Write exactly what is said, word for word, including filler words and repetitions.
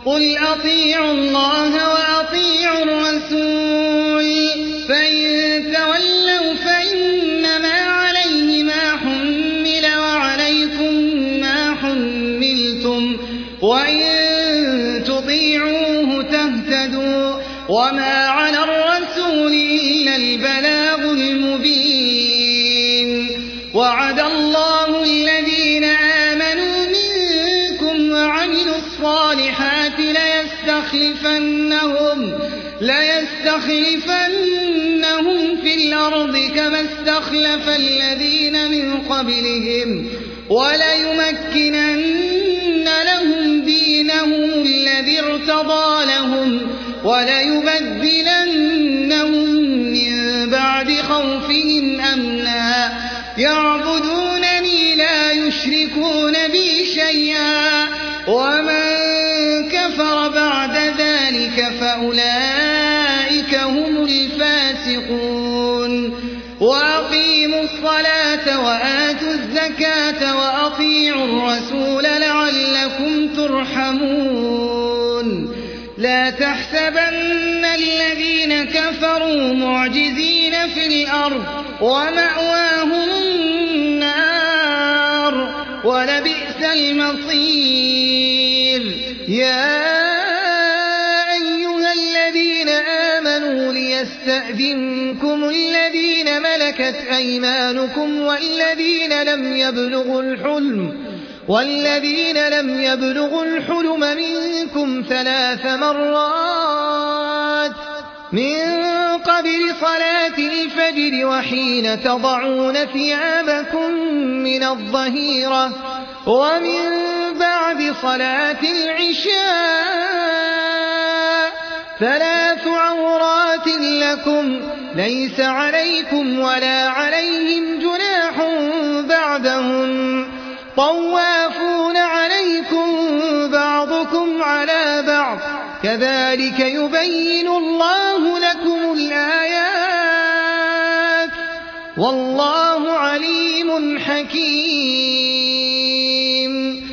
قل أطيعوا الله وأطيعوا الرسول فإن تولوا فإنما عليه ما حمل وعليكم ما حملتم وإن تطيعوه تهتدوا وما على الرسول إلا البلاغ المبين وعد الله الذين آمنوا منكم وعملوا الصالحات ليستخلفنهم, ليستخلفنهم في الأرض كما استخلف الذين من قبلهم وليمكنن لهم دينهم الذي ارتضى لهم وليبدلنهم من بعد خوفهم أمنا يعبدونني لا يشركون بي شيئا ومن كفر بعد ذلك فأولئك هم الفاسقون وأقيموا الصلاة وآتوا الزكاة وأطيعوا الرسول لعلكم ترحمون لا تحسبن الذين كفروا معجزين في الأرض ومأواهم النار ولبئس المصير يا أيها الذين آمنوا ليستأذنكم الذين ملكت أيمانكم والذين لم يبلغوا الحلم والذين لم يبلغوا الحلم منكم ثلاث مرات من قبل صلاة الفجر وحين تضعون ثيابكم من الظهيرة ومن بعد صلاة العشاء ثلاث عورات لكم ليس عليكم ولا عليهم جناح بعدهم طوافون عليكم بعضكم على بعض كذلك يبين الله لكم الآيات والله عليم حكيم